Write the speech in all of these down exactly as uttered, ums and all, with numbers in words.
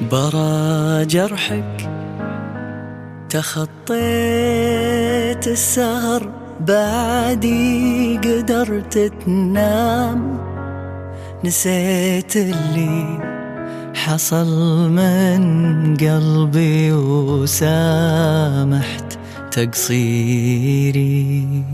برا جرحك تخطيت السهر، بعدي قدرت تنام، نسيت اللي حصل من قلبي وسامحت تقصيري.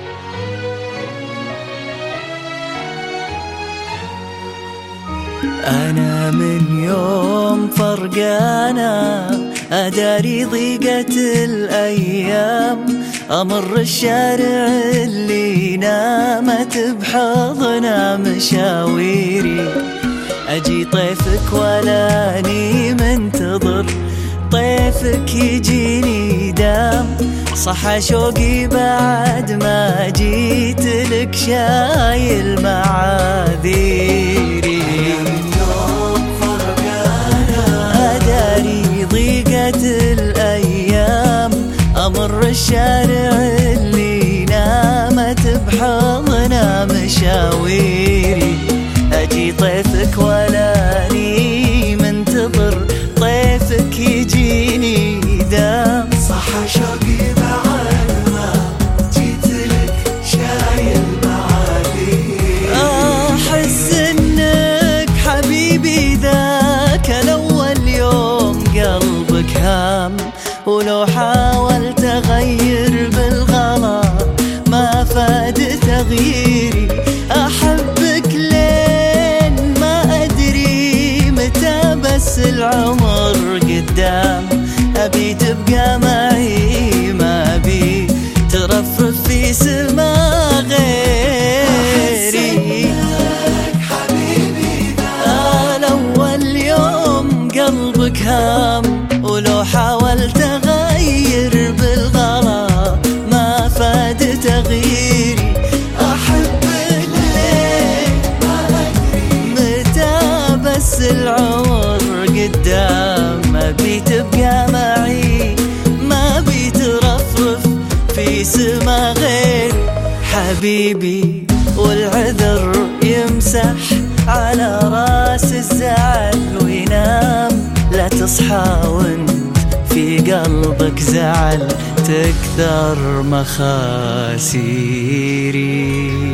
أنا من يوم فرقانا أداري ضيقة الأيام، أمر الشارع اللي نامت بحضنا مشاويري، أجي طيفك ولاني منتظر طيفك يجيني دام، صح شوقي بعد ما جيت لك شايل معاذيري. الأيام أمر الشارع اللي نامت بحضنا مشاويري، أجي طيفك ولاني منتظر طيفك يجيني دام، صح شوقي بعد ما جيت لك شايل معاذيري. أحس إنك حبيبي ذاك الأول يوم قلبك هام، ولو حاولت أغير بالغلا ما فاد تغييري، أحبك لين ما أدري متى بس العمر قدام، أبي تبقى معي ما أبي ترفرف في سما غيري. حبيبي الأول يوم قلبك هام، ولو حاولت أغير بالغلا ما فاد تغييري، أحبك ليه ما أدري متى بس العمر قدام، ما بي تبقى معي ما بي ترفرف في سما غير حبيبي. والعذر يمسح على راس الزعل وينام، لا تصحى وانت في قلبك زعل تكثر مخاسيري.